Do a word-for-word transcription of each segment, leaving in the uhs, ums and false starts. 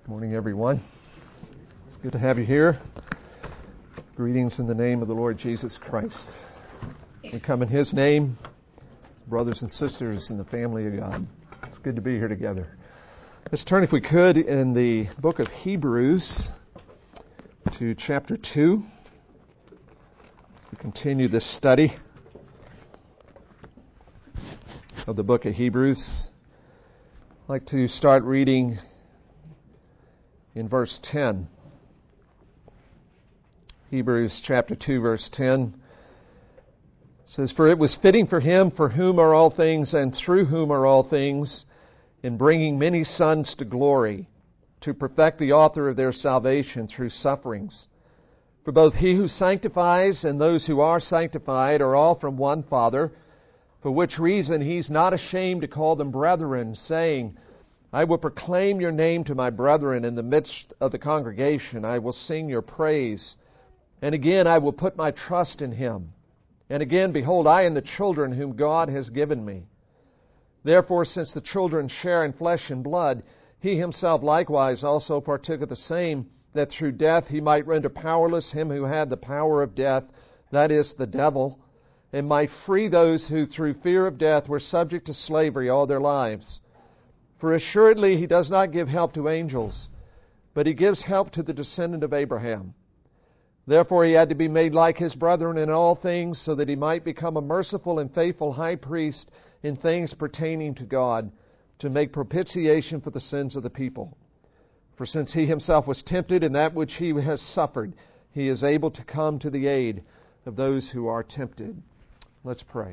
Morning, everyone. It's good to have you here. Greetings in the name of the Lord Jesus Christ. We come in His name, brothers and sisters in the family of God. It's good to be here together. Let's turn, if we could, in the book of Hebrews to chapter two. We continue this study of the book of Hebrews. I'd like to start reading in verse ten. Hebrews chapter two, verse ten says, "For it was fitting for Him for whom are all things and through whom are all things, in bringing many sons to glory, to perfect the author of their salvation through sufferings. For both He who sanctifies and those who are sanctified are all from one Father, for which reason He's not ashamed to call them brethren, saying, I will proclaim your name to my brethren in the midst of the congregation. I will sing your praise. And again, I will put my trust in Him. And again, behold, I and the children whom God has given me. Therefore, since the children share in flesh and blood, He Himself likewise also partook of the same, that through death He might render powerless him who had the power of death, that is, the devil, and might free those who through fear of death were subject to slavery all their lives. For assuredly He does not give help to angels, but He gives help to the descendant of Abraham. Therefore He had to be made like His brethren in all things, so that He might become a merciful and faithful high priest in things pertaining to God, to make propitiation for the sins of the people. For since He Himself was tempted in that which He has suffered, He is able to come to the aid of those who are tempted." Let's pray.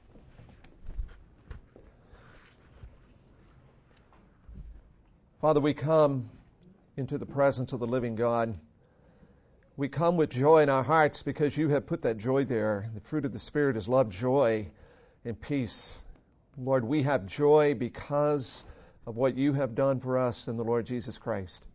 Father, we come into the presence of the living God. We come with joy in our hearts because You have put that joy there. The fruit of the Spirit is love, joy, and peace. Lord, we have joy because of what You have done for us in the Lord Jesus Christ.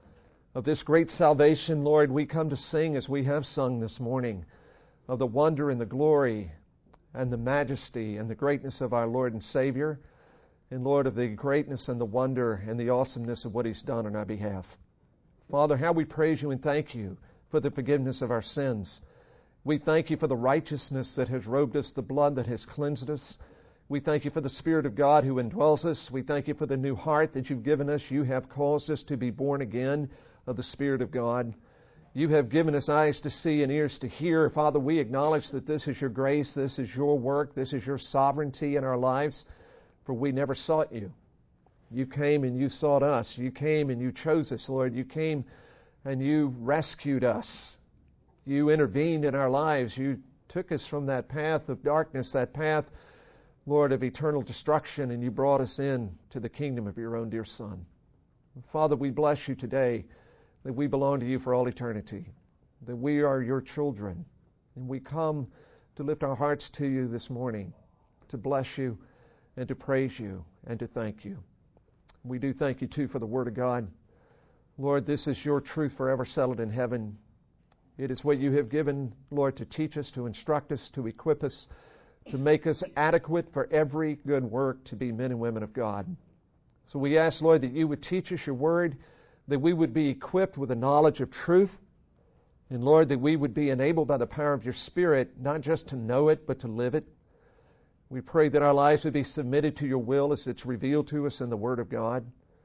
Of this great salvation, Lord, we come to sing as we have sung this morning, of the wonder and the glory and the majesty and the greatness of our Lord and Savior, and Lord, of the greatness and the wonder and the awesomeness of what He's done on our behalf. Father, how we praise You and thank You for the forgiveness of our sins. We thank You for the righteousness that has robed us, the blood that has cleansed us. We thank You for the Spirit of God who indwells us. We thank You for the new heart that You've given us. You have caused us to be born again of the Spirit of God. You have given us eyes to see and ears to hear. Father, we acknowledge that this is Your grace, this is Your work, this is Your sovereignty in our lives. For we never sought You. You came and You sought us. You came and You chose us, Lord. You came and You rescued us. You intervened in our lives. You took us from that path of darkness, that path, Lord, of eternal destruction, and You brought us in to the kingdom of Your own dear Son. Father, we bless You today that we belong to You for all eternity, that we are Your children, and we come to lift our hearts to You this morning, to bless You, and to praise You, and to thank You. We do thank You, too, for the Word of God. Lord, this is Your truth forever settled in heaven. It is what You have given, Lord, to teach us, to instruct us, to equip us, to make us adequate for every good work to be men and women of God. So we ask, Lord, that You would teach us Your Word, that we would be equipped with the knowledge of truth, and, Lord, that we would be enabled by the power of Your Spirit, not just to know it, but to live it. We pray that our lives would be submitted to Your will as it's revealed to us in the Word of God.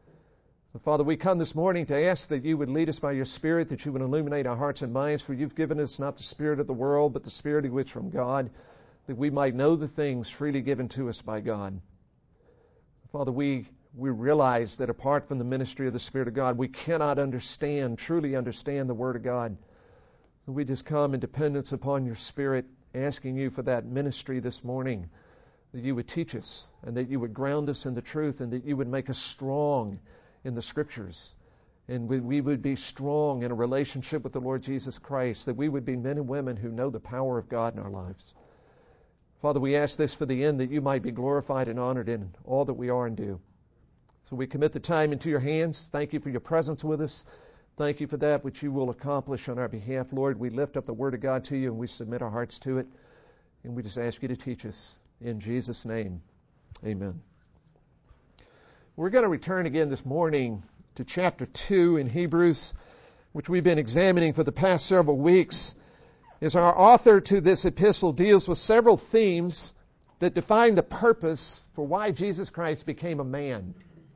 So, Father, we come this morning to ask that You would lead us by Your Spirit, that You would illuminate our hearts and minds, for You've given us not the spirit of the world, but the Spirit of which from God, that we might know the things freely given to us by God. Father, we, we realize that apart from the ministry of the Spirit of God, we cannot understand, truly understand the Word of God. So we just come in dependence upon Your Spirit, asking You for that ministry this morning, that You would teach us, and that You would ground us in the truth, and that You would make us strong in the Scriptures. And we, we would be strong in a relationship with the Lord Jesus Christ, that we would be men and women who know the power of God in our lives. Father, we ask this for the end, that You might be glorified and honored in all that we are and do. So we commit the time into Your hands. Thank You for Your presence with us. Thank You for that which You will accomplish on our behalf. Lord, we lift up the Word of God to You, and we submit our hearts to it. And we just ask You to teach us. In Jesus' name, amen. We're going to return again this morning to to chapter two in Hebrews, which we've been examining for the past several weeks, is our author to this epistle deals with several themes that define the purpose for why Jesus Christ became a man.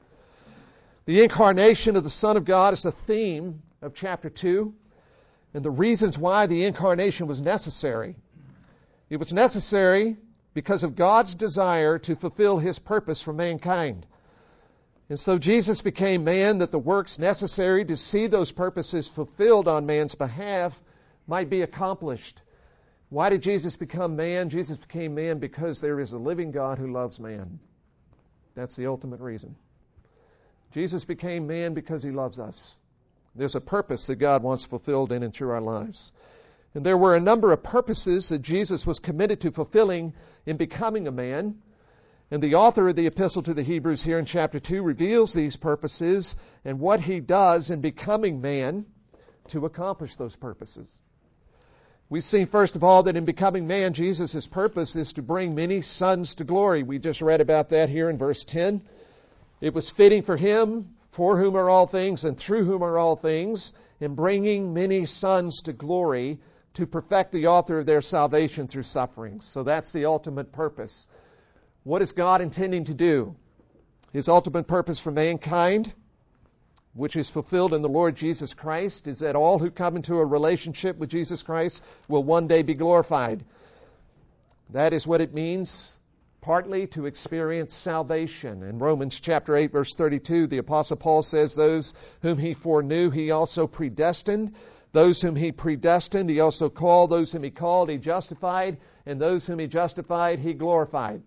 The incarnation of the Son of God is the theme of chapter two, and the reasons why the incarnation was necessary. It was necessary because of God's desire to fulfill His purpose for mankind. And so Jesus became man that the works necessary to see those purposes fulfilled on man's behalf might be accomplished. Why did Jesus become man? Jesus became man because there is a living God who loves man. That's the ultimate reason. Jesus became man because He loves us. There's a purpose that God wants fulfilled in and through our lives. And there were a number of purposes that Jesus was committed to fulfilling in becoming a man. And the author of the epistle to the Hebrews here in chapter two reveals these purposes and what He does in becoming man to accomplish those purposes. We've seen, first of all, that in becoming man, Jesus' purpose is to bring many sons to glory. We just read about that here in verse ten. It was fitting for Him, for whom are all things and through whom are all things, in bringing many sons to glory, to perfect the author of their salvation through sufferings. So that's the ultimate purpose. What is God intending to do? His ultimate purpose for mankind, which is fulfilled in the Lord Jesus Christ, is that all who come into a relationship with Jesus Christ will one day be glorified. That is what it means, partly to experience salvation. In Romans chapter eight, verse thirty-two, the Apostle Paul says, those whom He foreknew, He also predestined. Those whom He predestined, He also called. Those whom He called, He justified. And those whom He justified, He glorified.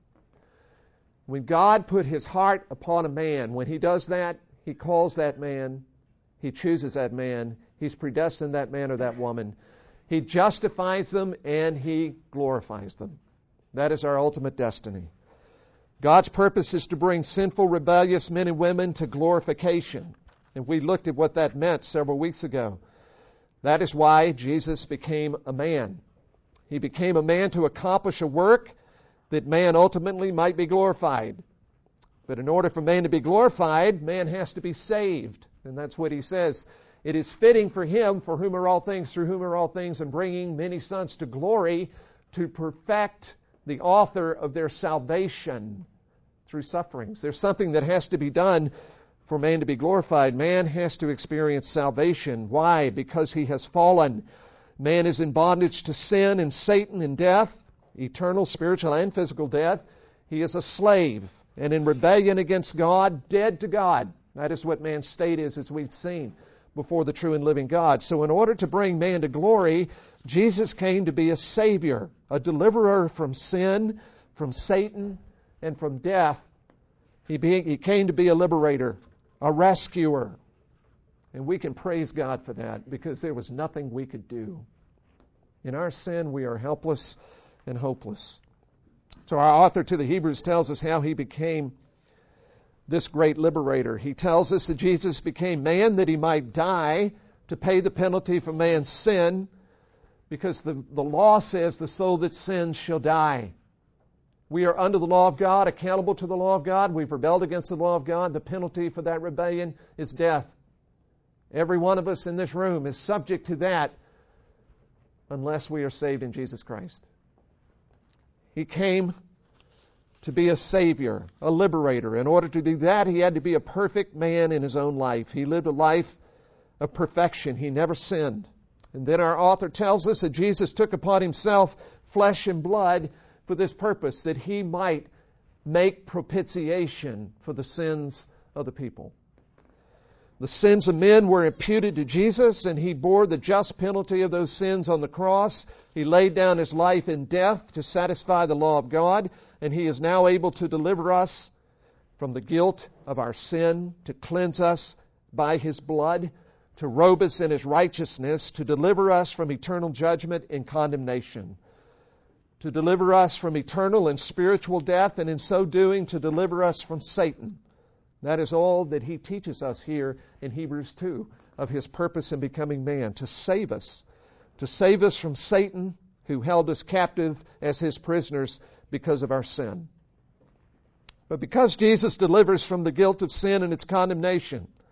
When God put His heart upon a man, when He does that, He calls that man, He chooses that man, He's predestined that man or that woman. He justifies them and He glorifies them. That is our ultimate destiny. God's purpose is to bring sinful, rebellious men and women to glorification. And we looked at what that meant several weeks ago. That is why Jesus became a man. He became a man to accomplish a work that man ultimately might be glorified. But in order for man to be glorified, man has to be saved. And that's what he says. It is fitting for Him, for whom are all things, through whom are all things, and bringing many sons to glory, to perfect the author of their salvation through sufferings. There's something that has to be done for man to be glorified. Man has to experience salvation. Why? Because he has fallen. Man is in bondage to sin and Satan and death, eternal, spiritual, and physical death. He is a slave and in rebellion against God, dead to God. That is what man's state is, as we've seen, before the true and living God. So in order to bring man to glory, Jesus came to be a Savior, a deliverer from sin, from Satan, and from death. He, be, he came to be a liberator, a rescuer. And we can praise God for that because there was nothing we could do. In our sin, we are helpless and hopeless. So our author to the Hebrews tells us how He became this great liberator. He tells us that Jesus became man that He might die to pay the penalty for man's sin, because the, the law says the soul that sins shall die. We are under the law of God, accountable to the law of God. We've rebelled against the law of God. The penalty for that rebellion is death. Every one of us in this room is subject to that unless we are saved in Jesus Christ. He came to be a Savior, a liberator. In order to do that, He had to be a perfect man in His own life. He lived a life of perfection. He never sinned. And then our author tells us that Jesus took upon Himself flesh and blood for this purpose, that He might make propitiation for the sins of the people. The sins of men were imputed to Jesus, and He bore the just penalty of those sins on the cross. He laid down His life in death to satisfy the law of God, and He is now able to deliver us from the guilt of our sin, to cleanse us by His blood, to robe us in His righteousness, to deliver us from eternal judgment and condemnation, to deliver us from eternal and spiritual death, and in so doing to deliver us from Satan. That is all that He teaches us here in Hebrews two of His purpose in becoming man, to save us, to save us from Satan, who held us captive as His prisoners because of our sin. But because Jesus delivers from the guilt of sin and its condemnation,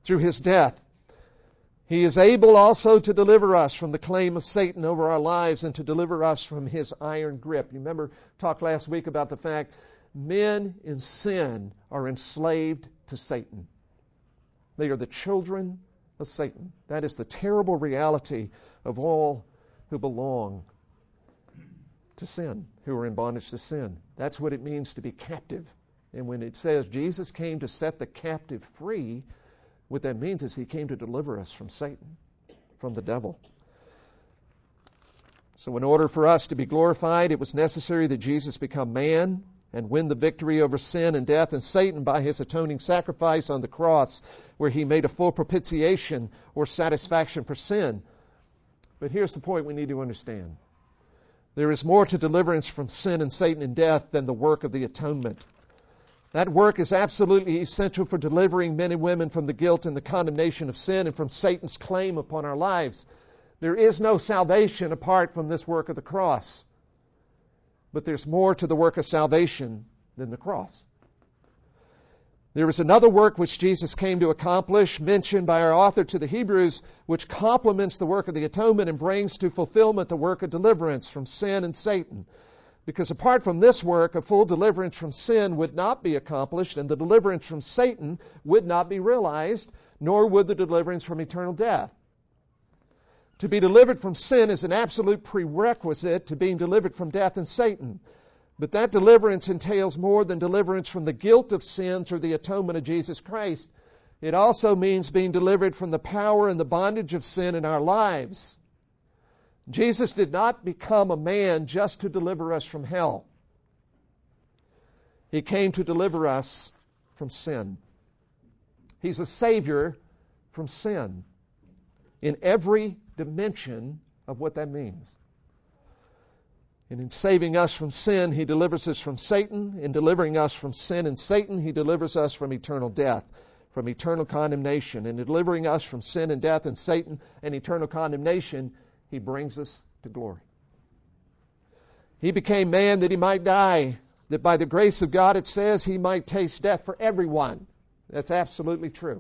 through his death. He is able also to deliver us from the claim of Satan over our lives and to deliver us from his iron grip. You remember, talked last week about the fact men in sin are enslaved to Satan. They are the children of Satan. That is the terrible reality of all who belong to sin, who are in bondage to sin. That's what it means to be captive. And when it says Jesus came to set the captive free, what that means is he came to deliver us from Satan, from the devil. So in order for us to be glorified, it was necessary that Jesus become man and win the victory over sin and death and Satan by his atoning sacrifice on the cross, where he made a full propitiation or satisfaction for sin. But here's the point we need to understand. There is more to deliverance from sin and Satan and death than the work of the atonement. That work is absolutely essential for delivering men and women from the guilt and the condemnation of sin and from Satan's claim upon our lives. There is no salvation apart from this work of the cross. But there's more to the work of salvation than the cross. There is another work which Jesus came to accomplish, mentioned by our author to the Hebrews, which complements the work of the atonement and brings to fulfillment the work of deliverance from sin and Satan. Because apart from this work, a full deliverance from sin would not be accomplished, and the deliverance from Satan would not be realized, nor would the deliverance from eternal death. To be delivered from sin is an absolute prerequisite to being delivered from death and Satan. But that deliverance entails more than deliverance from the guilt of sin through the atonement of Jesus Christ. It also means being delivered from the power and the bondage of sin in our lives. Jesus did not become a man just to deliver us from hell. He came to deliver us from sin. He's a Savior from sin in every dimension of what that means. And in saving us from sin, He delivers us from Satan. In delivering us from sin and Satan, He delivers us from eternal death, from eternal condemnation. And in delivering us from sin and death and Satan and eternal condemnation, He brings us to glory. He became man that He might die, that by the grace of God, it says, He might taste death for everyone. That's absolutely true.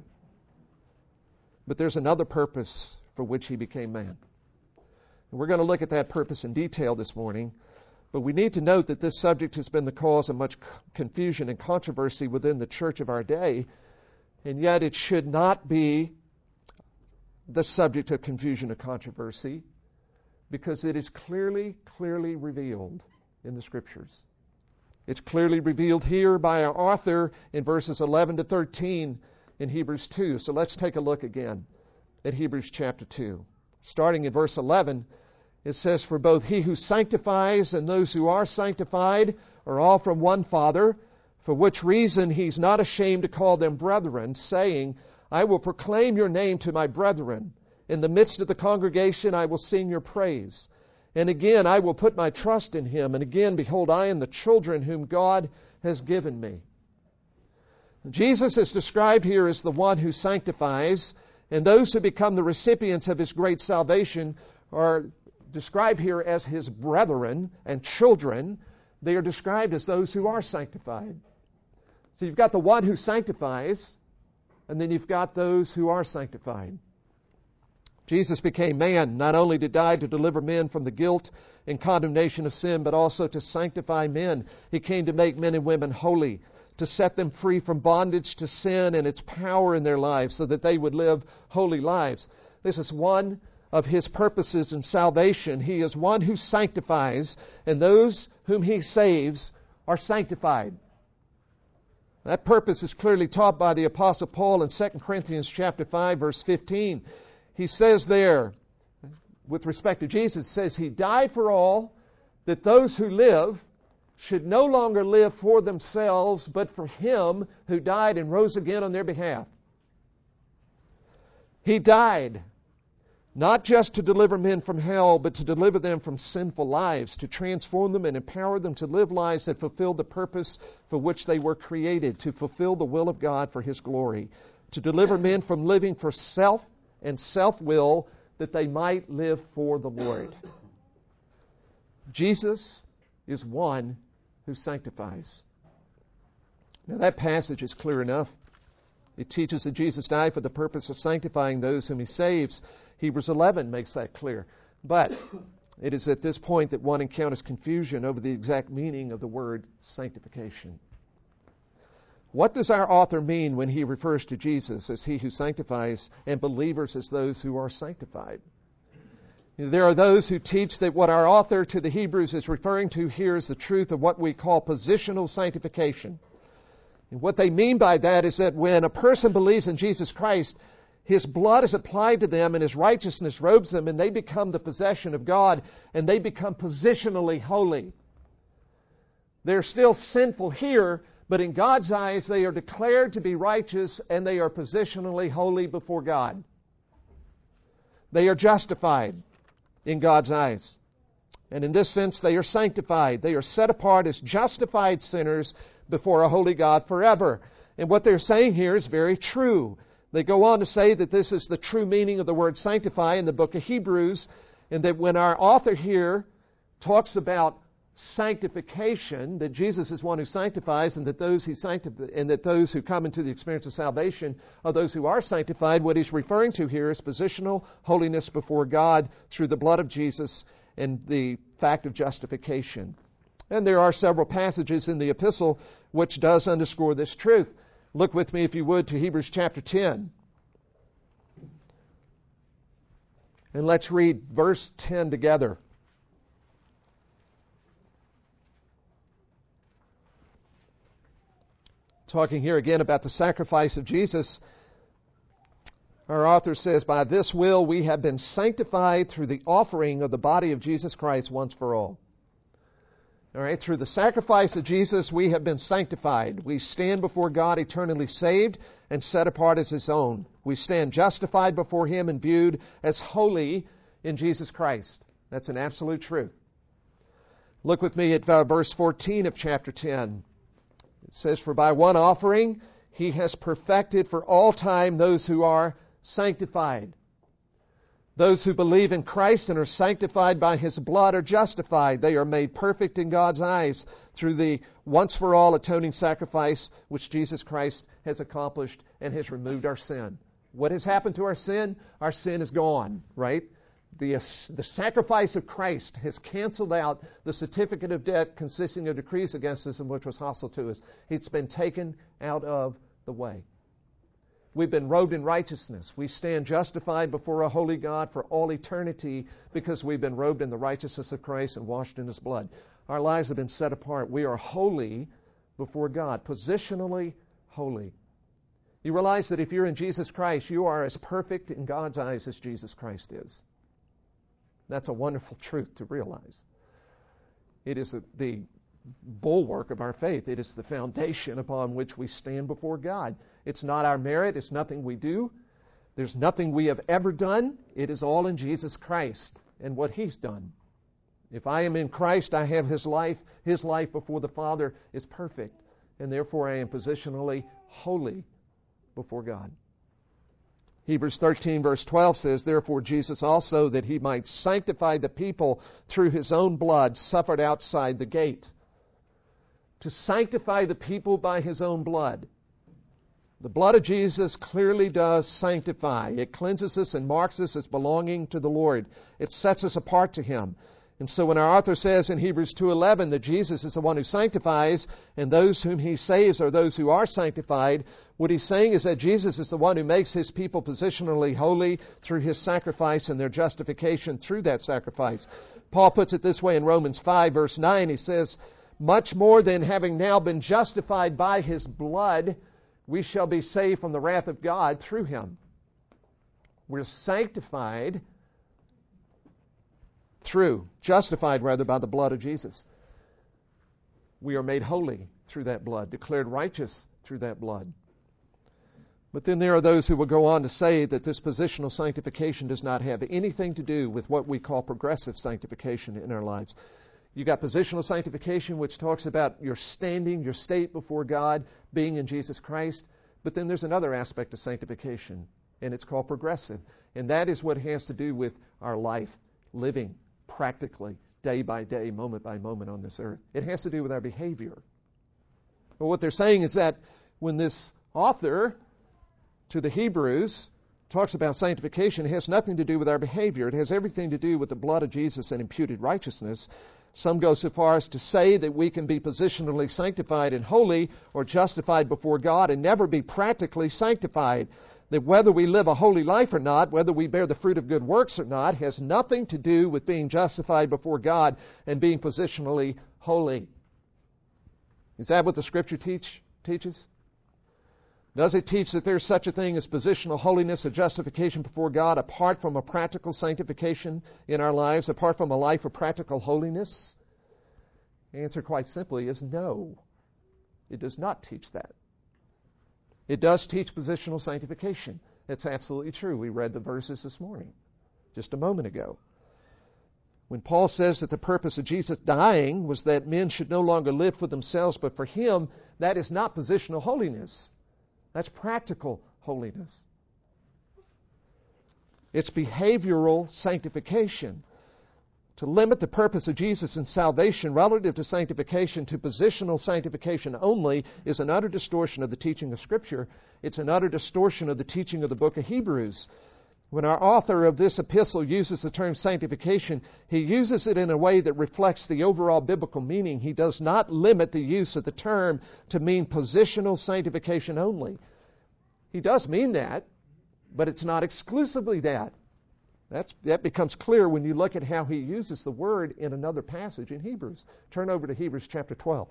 But there's another purpose for which He became man. And we're going to look at that purpose in detail this morning. But we need to note that this subject has been the cause of much confusion and controversy within the church of our day. And yet it should not be the subject of confusion or controversy, because it is clearly, clearly revealed in the Scriptures. It's clearly revealed here by our author in verses eleven to thirteen in Hebrews two. So let's take a look again at Hebrews chapter two. Starting in verse eleven, it says, "For both He who sanctifies and those who are sanctified are all from one Father, for which reason He's not ashamed to call them brethren, saying, I will proclaim your name to my brethren. In the midst of the congregation I will sing your praise. And again I will put my trust in Him. And again, behold, I am the children whom God has given me." Jesus is described here as the one who sanctifies, and those who become the recipients of His great salvation are described here as His brethren and children. They are described as those who are sanctified. So you've got the one who sanctifies, and then you've got those who are sanctified. Jesus became man, not only to die to deliver men from the guilt and condemnation of sin, but also to sanctify men. He came to make men and women holy, to set them free from bondage to sin and its power in their lives so that they would live holy lives. This is one of His purposes in salvation. He is one who sanctifies, and those whom He saves are sanctified. That purpose is clearly taught by the Apostle Paul in Second Corinthians chapter five, verse fifteen. He says there, with respect to Jesus, says He died for all, that those who live should no longer live for themselves, but for Him who died and rose again on their behalf. He died not just to deliver men from hell, but to deliver them from sinful lives, to transform them and empower them to live lives that fulfill the purpose for which they were created, to fulfill the will of God for His glory, to deliver men from living for self and self-will, that they might live for the Lord. Jesus is one who sanctifies. Now that passage is clear enough. It teaches that Jesus died for the purpose of sanctifying those whom he saves. Hebrews eleven makes that clear. But it is at this point that one encounters confusion over the exact meaning of the word sanctification. What does our author mean when he refers to Jesus as he who sanctifies and believers as those who are sanctified? There are those who teach that what our author to the Hebrews is referring to here is the truth of what we call positional sanctification. And what they mean by that is that when a person believes in Jesus Christ, his blood is applied to them and his righteousness robes them, and they become the possession of God, and they become positionally holy. They're still sinful here, but in God's eyes they are declared to be righteous, and they are positionally holy before God. They are justified in God's eyes. And in this sense, they are sanctified. They are set apart as justified sinners before a holy God forever. And what they're saying here is very true. They go on to say that this is the true meaning of the word sanctify in the book of Hebrews, and that when our author here talks about sanctification, that Jesus is one who sanctifies, and that those who sanctify, and that those who come into the experience of salvation are those who are sanctified. What he's referring to here is positional holiness before God through the blood of Jesus and the fact of justification. And there are several passages in the epistle which does underscore this truth. Look with me, if you would, to Hebrews chapter ten. And let's read verse ten together. Talking here again about the sacrifice of Jesus, our author says, "By this will we have been sanctified through the offering of the body of Jesus Christ once for all." All right, through the sacrifice of Jesus, we have been sanctified. We stand before God eternally saved and set apart as His own. We stand justified before Him and viewed as holy in Jesus Christ. That's an absolute truth. Look with me at uh, verse fourteen of chapter ten. It says, "For by one offering He has perfected for all time those who are sanctified." Those who believe in Christ and are sanctified by His blood are justified. They are made perfect in God's eyes through the once-for-all atoning sacrifice which Jesus Christ has accomplished and has removed our sin. What has happened to our sin? Our sin is gone, right? The, the sacrifice of Christ has canceled out the certificate of debt consisting of decrees against us and which was hostile to us. It's been taken out of the way. We've been robed in righteousness. We stand justified before a holy God for all eternity because we've been robed in the righteousness of Christ and washed in His blood. Our lives have been set apart. We are holy before God, positionally holy. You realize that if you're in Jesus Christ, you are as perfect in God's eyes as Jesus Christ is. That's a wonderful truth to realize. It is a, the bulwark of our faith. It is the foundation upon which we stand before God. It's not our merit. It's nothing we do. There's nothing we have ever done. It is all in Jesus Christ and what He's done. If I am in Christ, I have His life. His life before the Father is perfect, and therefore I am positionally holy before God. Hebrews thirteen verse twelve says, "Therefore Jesus also, that He might sanctify the people through His own blood, suffered outside the gate." To sanctify the people by His own blood. The blood of Jesus clearly does sanctify. It cleanses us and marks us as belonging to the Lord. It sets us apart to Him. And so when our author says in Hebrews two eleven that Jesus is the one who sanctifies and those whom He saves are those who are sanctified, what he's saying is that Jesus is the one who makes His people positionally holy through His sacrifice and their justification through that sacrifice. Paul puts it this way in Romans five verse nine. He says, "Much more than having now been justified by His blood, we shall be saved from the wrath of God through Him." We're sanctified through, justified rather, by the blood of Jesus. We are made holy through that blood, declared righteous through that blood. But then there are those who will go on to say that this positional sanctification does not have anything to do with what we call progressive sanctification in our lives. You got positional sanctification, which talks about your standing, your state before God, being in Jesus Christ. But then there's another aspect of sanctification, and it's called progressive. And that is what has to do with our life, living practically, day by day, moment by moment on this earth. It has to do with our behavior. But what they're saying is that when this author to the Hebrews, talks about sanctification, it has nothing to do with our behavior. It has everything to do with the blood of Jesus and imputed righteousness. Some go so far as to say that we can be positionally sanctified and holy or justified before God and never be practically sanctified. That whether we live a holy life or not, whether we bear the fruit of good works or not, has nothing to do with being justified before God and being positionally holy. Is that what the Scripture teach, teaches? Does it teach that there's such a thing as positional holiness, a justification before God, apart from a practical sanctification in our lives, apart from a life of practical holiness? The answer quite simply is no. It does not teach that. It does teach positional sanctification. It's absolutely true. We read the verses this morning, just a moment ago. When Paul says that the purpose of Jesus dying was that men should no longer live for themselves but for Him, that is not positional holiness. That's practical holiness. It's behavioral sanctification. To limit the purpose of Jesus in salvation relative to sanctification to positional sanctification only is an utter distortion of the teaching of Scripture. It's an utter distortion of the teaching of the book of Hebrews. When our author of this epistle uses the term sanctification, he uses it in a way that reflects the overall biblical meaning. He does not limit the use of the term to mean positional sanctification only. He does mean that, but it's not exclusively that. That's, that becomes clear when you look at how he uses the word in another passage in Hebrews. Turn over to Hebrews chapter twelve.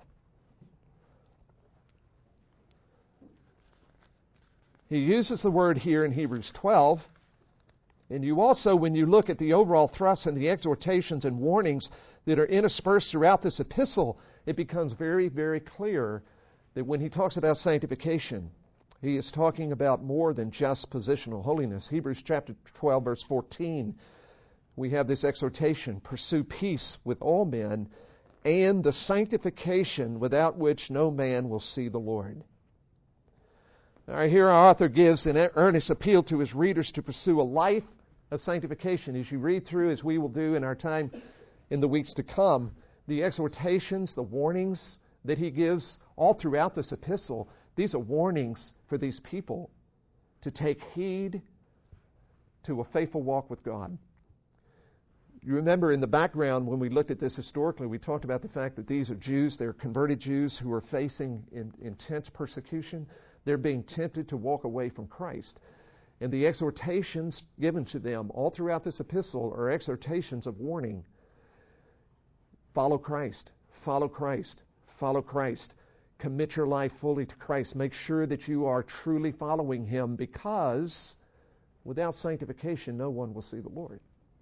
He uses the word here in Hebrews twelve. And you also, when you look at the overall thrust and the exhortations and warnings that are interspersed throughout this epistle, it becomes very, very clear that when he talks about sanctification, he is talking about more than just positional holiness. Hebrews chapter twelve, verse fourteen, we have this exhortation, pursue peace with all men and the sanctification without which no man will see the Lord. All right, here our author gives an earnest appeal to his readers to pursue a life of sanctification. As you read through, as we will do in our time in the weeks to come, the exhortations, the warnings that he gives all throughout this epistle, these are warnings for these people to take heed to a faithful walk with God. You remember in the background when we looked at this historically, we talked about the fact that these are Jews, they're converted Jews who are facing in, intense persecution. They're being tempted to walk away from Christ. And the exhortations given to them all throughout this epistle are exhortations of warning. Follow Christ, follow Christ, follow Christ. Commit your life fully to Christ. Make sure that you are truly following Him, because without sanctification, no one will see the Lord.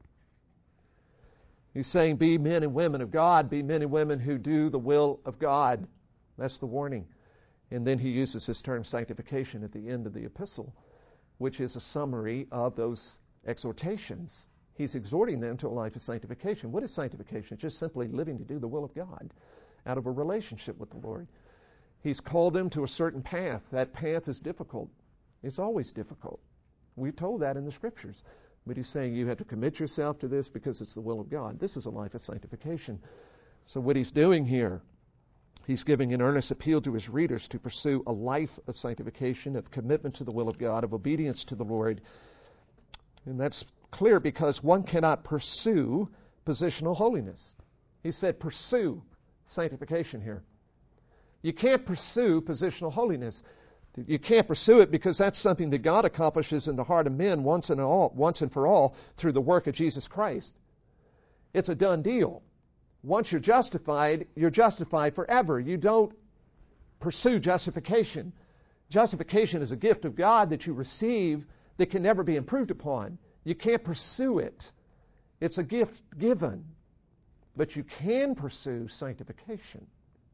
He's saying, be men and women of God. Be men and women who do the will of God. That's the warning. And then he uses this term sanctification at the end of the epistle, which is a summary of those exhortations. He's exhorting them to a life of sanctification. What is sanctification? It's just simply living to do the will of God out of a relationship with the Lord. He's called them to a certain path. That path is difficult. It's always difficult. We're told that in the Scriptures. But he's saying you have to commit yourself to this because it's the will of God. This is a life of sanctification. So what he's doing here, he's giving an earnest appeal to his readers to pursue a life of sanctification, of commitment to the will of God, of obedience to the Lord. And that's clear because one cannot pursue positional holiness. He said pursue sanctification here. You can't pursue positional holiness. You can't pursue it because that's something that God accomplishes in the heart of men once and all, once and for all through the work of Jesus Christ. It's a done deal. Once you're justified, you're justified forever. You don't pursue justification. Justification is a gift of God that you receive that can never be improved upon. You can't pursue it. It's a gift given. But you can pursue sanctification.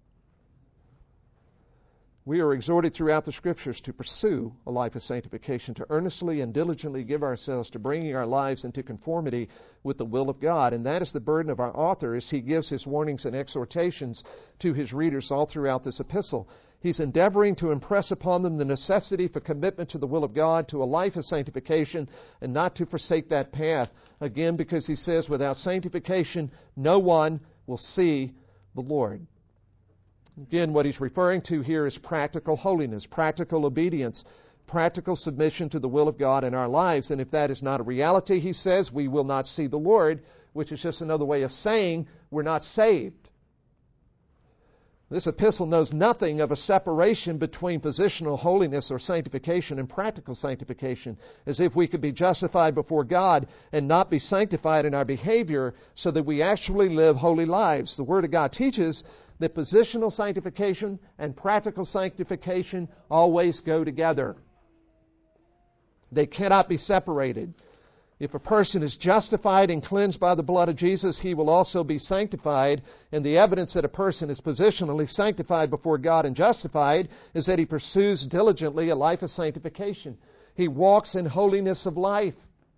We are exhorted throughout the Scriptures to pursue a life of sanctification, to earnestly and diligently give ourselves to bringing our lives into conformity with the will of God. And that is the burden of our author as he gives his warnings and exhortations to his readers all throughout this epistle. He's endeavoring to impress upon them the necessity for commitment to the will of God, to a life of sanctification, and not to forsake that path. Again, because he says, without sanctification, no one will see the Lord. Again, what he's referring to here is practical holiness, practical obedience, practical submission to the will of God in our lives. And if that is not a reality, he says, we will not see the Lord, which is just another way of saying we're not saved. This epistle knows nothing of a separation between positional holiness or sanctification and practical sanctification, as if we could be justified before God and not be sanctified in our behavior so that we actually live holy lives. The Word of God teaches that positional sanctification and practical sanctification always go together. They cannot be separated. If a person is justified and cleansed by the blood of Jesus, he will also be sanctified. And the evidence that a person is positionally sanctified before God and justified is that he pursues diligently a life of sanctification. He walks in holiness of life.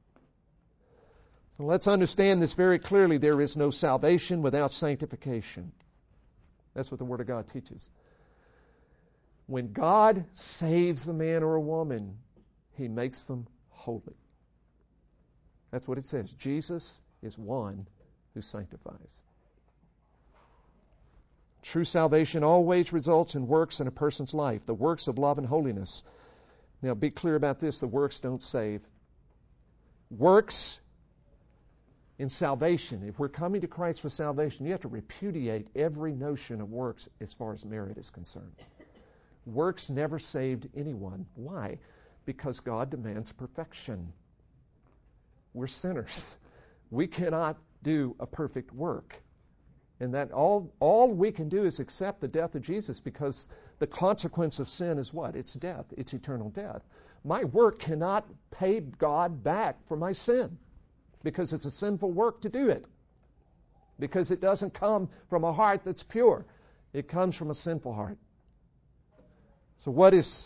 So let's understand this very clearly. There is no salvation without sanctification. That's what the Word of God teaches. When God saves a man or a woman, He makes them holy. That's what it says. Jesus is one who sanctifies. True salvation always results in works in a person's life, the works of love and holiness. Now, be clear about this. The works don't save. Works in salvation. If we're coming to Christ for salvation, you have to repudiate every notion of works as far as merit is concerned. Works never saved anyone. Why? Because God demands perfection. We're sinners. We cannot do a perfect work. And that all, all we can do is accept the death of Jesus, because the consequence of sin is what? It's death. It's eternal death. My work cannot pay God back for my sin, because it's a sinful work to do it. Because it doesn't come from a heart that's pure. It comes from a sinful heart. So what is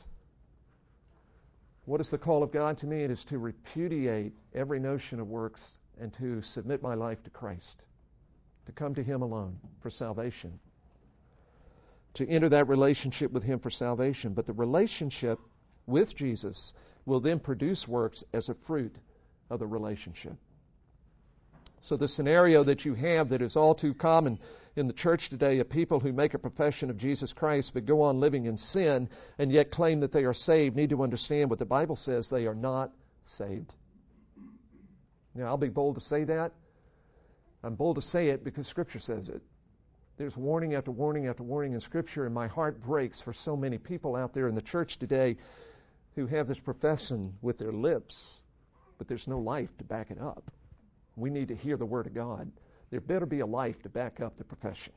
What is the call of God to me? It is to repudiate every notion of works and to submit my life to Christ, to come to Him alone for salvation, to enter that relationship with Him for salvation. But the relationship with Jesus will then produce works as a fruit of the relationship. So the scenario that you have that is all too common in the church today of people who make a profession of Jesus Christ but go on living in sin and yet claim that they are saved need to understand what the Bible says: they are not saved. Now, I'll be bold to say that. I'm bold to say it because Scripture says it. There's warning after warning after warning in Scripture, and my heart breaks for so many people out there in the church today who have this profession with their lips, but there's no life to back it up. We need to hear the Word of God. There better be a life to back up the profession.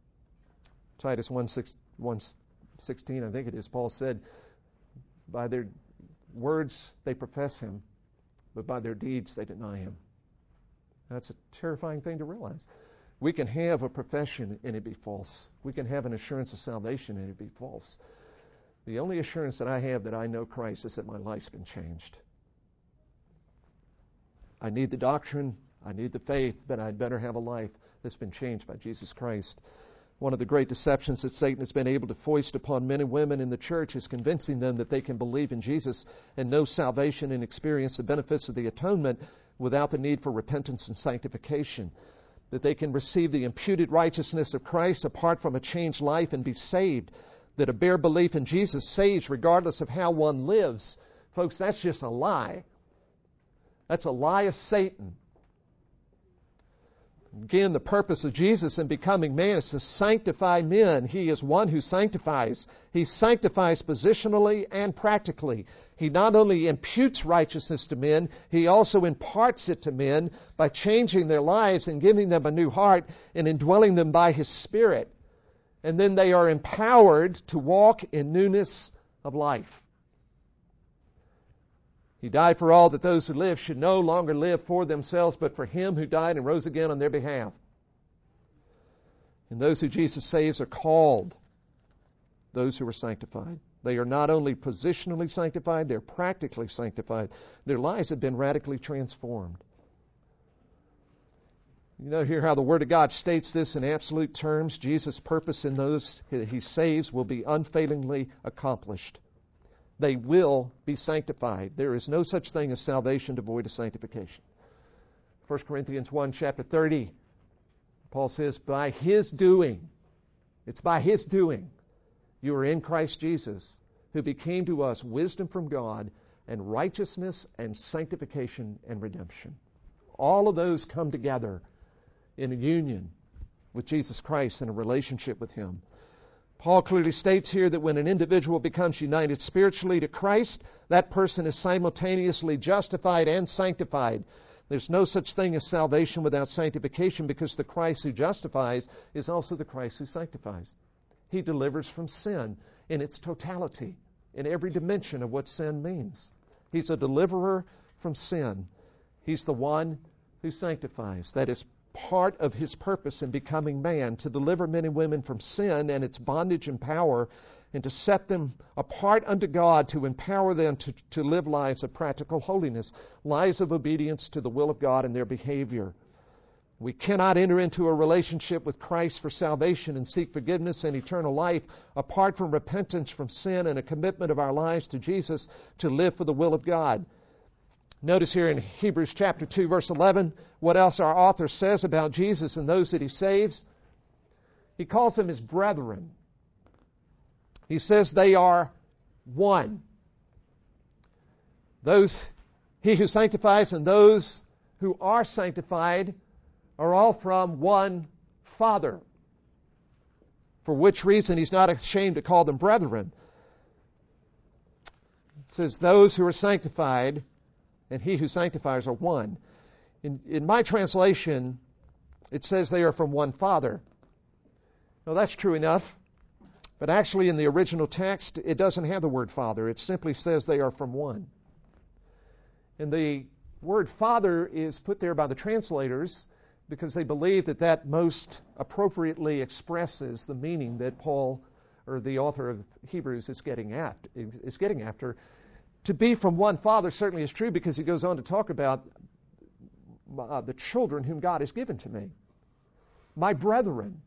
Titus one sixteen, I think it is, Paul said, by their words they profess Him, but by their deeds they deny Him. That's a terrifying thing to realize. We can have a profession and it be false. We can have an assurance of salvation and it be false. The only assurance that I have that I know Christ is that my life's been changed. I need the doctrine, I need the faith, but I'd better have a life that's been changed by Jesus Christ. One of the great deceptions that Satan has been able to foist upon men and women in the church is convincing them that they can believe in Jesus and know salvation and experience the benefits of the atonement without the need for repentance and sanctification. That they can receive the imputed righteousness of Christ apart from a changed life and be saved. That a bare belief in Jesus saves regardless of how one lives. Folks, that's just a lie. That's a lie of Satan. Again, the purpose of Jesus in becoming man is to sanctify men. He is one who sanctifies. He sanctifies positionally and practically. He not only imputes righteousness to men, He also imparts it to men by changing their lives and giving them a new heart and indwelling them by His Spirit. And then they are empowered to walk in newness of life. He died for all, that those who live should no longer live for themselves, but for Him who died and rose again on their behalf. And those who Jesus saves are called those who are sanctified. They are not only positionally sanctified, they're practically sanctified. Their lives have been radically transformed. You know, hear how the Word of God states this in absolute terms. Jesus' purpose in those He saves will be unfailingly accomplished. They will be sanctified. There is no such thing as salvation devoid of sanctification. First Corinthians one, chapter thirty, Paul says, by His doing, it's by His doing, you are in Christ Jesus, who became to us wisdom from God and righteousness and sanctification and redemption. All of those come together in a union with Jesus Christ and a relationship with Him. Paul clearly states here that when an individual becomes united spiritually to Christ, that person is simultaneously justified and sanctified. There's no such thing as salvation without sanctification, because the Christ who justifies is also the Christ who sanctifies. He delivers from sin in its totality, in every dimension of what sin means. He's a deliverer from sin. He's the one who sanctifies. That is part of His purpose in becoming man, to deliver men and women from sin and its bondage and power, and to set them apart unto God, to empower them to, to live lives of practical holiness, lives of obedience to the will of God in their behavior. We cannot enter into a relationship with Christ for salvation and seek forgiveness and eternal life apart from repentance from sin and a commitment of our lives to Jesus to live for the will of God. Notice here in Hebrews chapter two, verse eleven, what else our author says about Jesus and those that He saves. He calls them His brethren. He says they are one. Those, He who sanctifies and those who are sanctified are all from one Father, for which reason He's not ashamed to call them brethren. It says those who are sanctified and He who sanctifies are one. In, in my translation, it says they are from one Father. Now that's true enough, but actually in the original text, it doesn't have the word Father. It simply says they are from one. And the word Father is put there by the translators because they believe that that most appropriately expresses the meaning that Paul, or the author of Hebrews, is getting after. Is getting after. To be from one Father certainly is true, because he goes on to talk about uh, the children whom God has given to me. My brethren.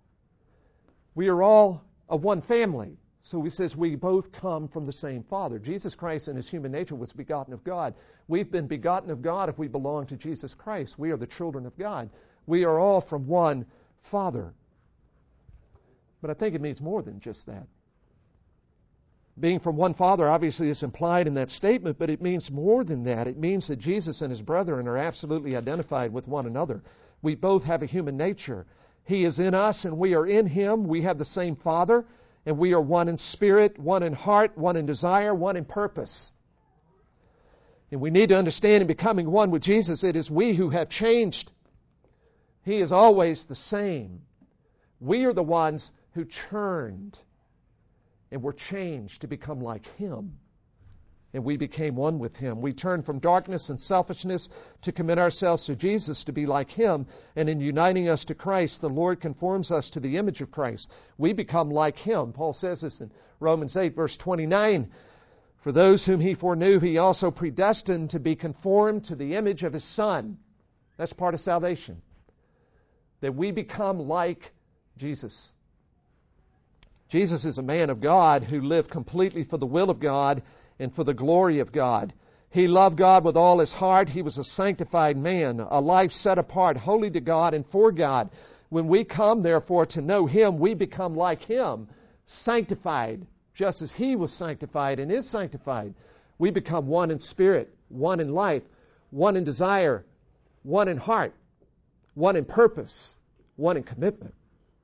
We are all of one family. So he says we both come from the same Father. Jesus Christ in His human nature was begotten of God. We've been begotten of God if we belong to Jesus Christ. We are the children of God. We are all from one Father. But I think it means more than just that. Being from one Father obviously is implied in that statement, but it means more than that. It means that Jesus and His brethren are absolutely identified with one another. We both have a human nature. He is in us and we are in Him. We have the same Father, and we are one in spirit, one in heart, one in desire, one in purpose. And we need to understand, in becoming one with Jesus, it is we who have changed. He is always the same. We are the ones who turned and were changed to become like Him. And we became one with Him. We turned from darkness and selfishness to commit ourselves to Jesus, to be like Him. And in uniting us to Christ, the Lord conforms us to the image of Christ. We become like Him. Paul says this in Romans eight, verse twenty-nine. For those whom He foreknew, He also predestined to be conformed to the image of His Son. That's part of salvation. That we become like Jesus. Jesus is a man of God who lived completely for the will of God and for the glory of God. He loved God with all his heart. He was a sanctified man, a life set apart, holy to God and for God. When we come, therefore, to know Him, we become like Him, sanctified, just as He was sanctified and is sanctified. We become one in spirit, one in life, one in desire, one in heart, one in purpose, one in commitment.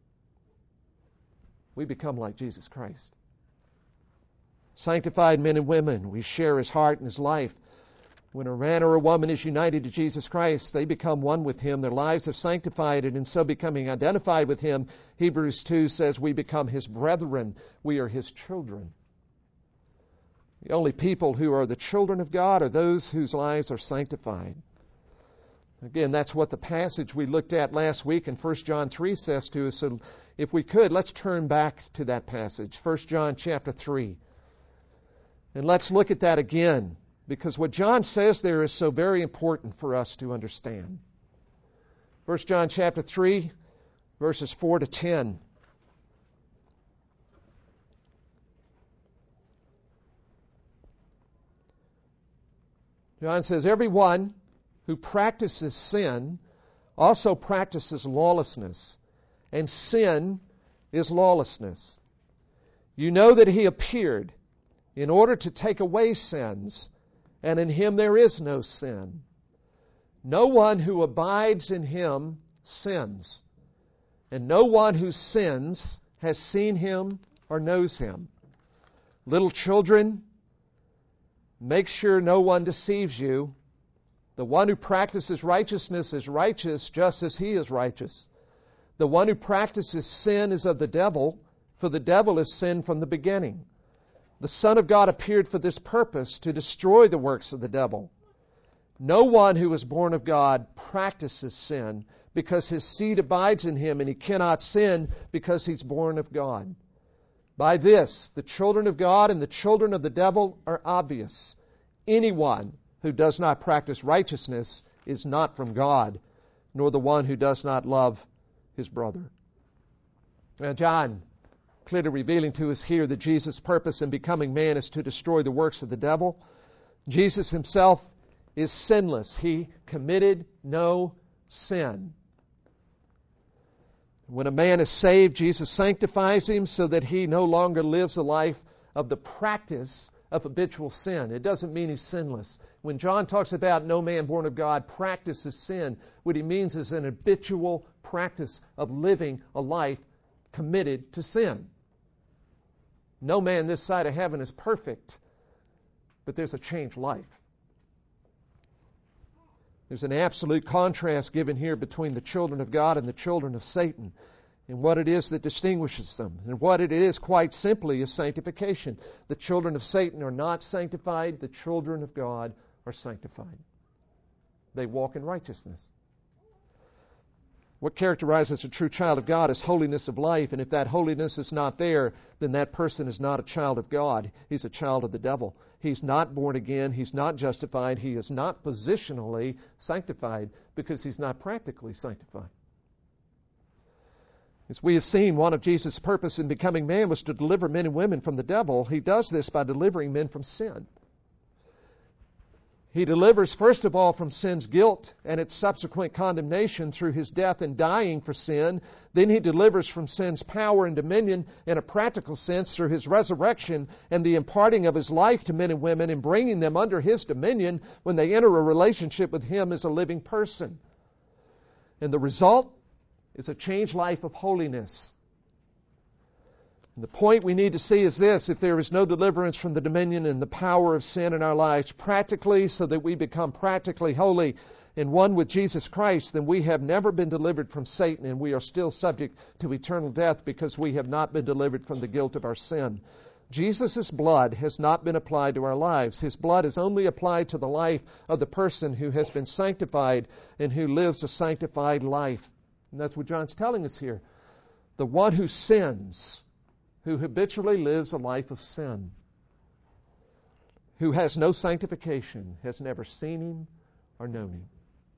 We become like Jesus Christ. Sanctified men and women, we share His heart and His life. When a man or a woman is united to Jesus Christ, they become one with Him. Their lives are sanctified, and in so becoming identified with Him, Hebrews two says we become His brethren. We are His children. The only people who are the children of God are those whose lives are sanctified. Again, that's what the passage we looked at last week in First John three says to us. So if we could, let's turn back to that passage, First John chapter three. And let's look at that again, because what John says there is so very important for us to understand. First John chapter three, verses four to ten. John says, everyone who practices sin also practices lawlessness, and sin is lawlessness. You know that He appeared in order to take away sins, and in him there is no sin. No one who abides in him sins, and no one who sins has seen him or knows him. Little children, make sure no one deceives you. The one who practices righteousness is righteous just as he is righteous. The one who practices sin is of the devil, for the devil is sin from the beginning. The Son of God appeared for this purpose, to destroy the works of the devil. No one who is born of God practices sin, because his seed abides in him, and he cannot sin because he's born of God. By this, the children of God and the children of the devil are obvious. Anyone who does not practice righteousness is not from God, nor the one who does not love his brother. Now, John clearly revealing to us here that Jesus' purpose in becoming man is to destroy the works of the devil. Jesus himself is sinless. He committed no sin. When a man is saved, Jesus sanctifies him so that he no longer lives a life of the practice of habitual sin. It doesn't mean he's sinless. When John talks about no man born of God practices sin, what he means is an habitual practice of living a life committed to sin. No man this side of heaven is perfect, but there's a changed life. There's an absolute contrast given here between the children of God and the children of Satan, and what it is that distinguishes them. And what it is, quite simply, is sanctification. The children of Satan are not sanctified. The children of God are sanctified. They walk in righteousness. What characterizes a true child of God is holiness of life, and if that holiness is not there, then that person is not a child of God. He's a child of the devil. He's not born again. He's not justified. He is not positionally sanctified because he's not practically sanctified. As we have seen, one of Jesus' purpose in becoming man was to deliver men and women from the devil. He does this by delivering men from sin. He delivers, first of all, from sin's guilt and its subsequent condemnation through his death and dying for sin. Then he delivers from sin's power and dominion in a practical sense through his resurrection and the imparting of his life to men and women and bringing them under his dominion when they enter a relationship with him as a living person. And the result is a changed life of holiness. And the point we need to see is this: if there is no deliverance from the dominion and the power of sin in our lives practically, so that we become practically holy and one with Jesus Christ, then we have never been delivered from Satan, and we are still subject to eternal death because we have not been delivered from the guilt of our sin. Jesus' blood has not been applied to our lives. His blood is only applied to the life of the person who has been sanctified and who lives a sanctified life. And that's what John's telling us here. The one who sins, who habitually lives a life of sin, who has no sanctification, has never seen him or known him.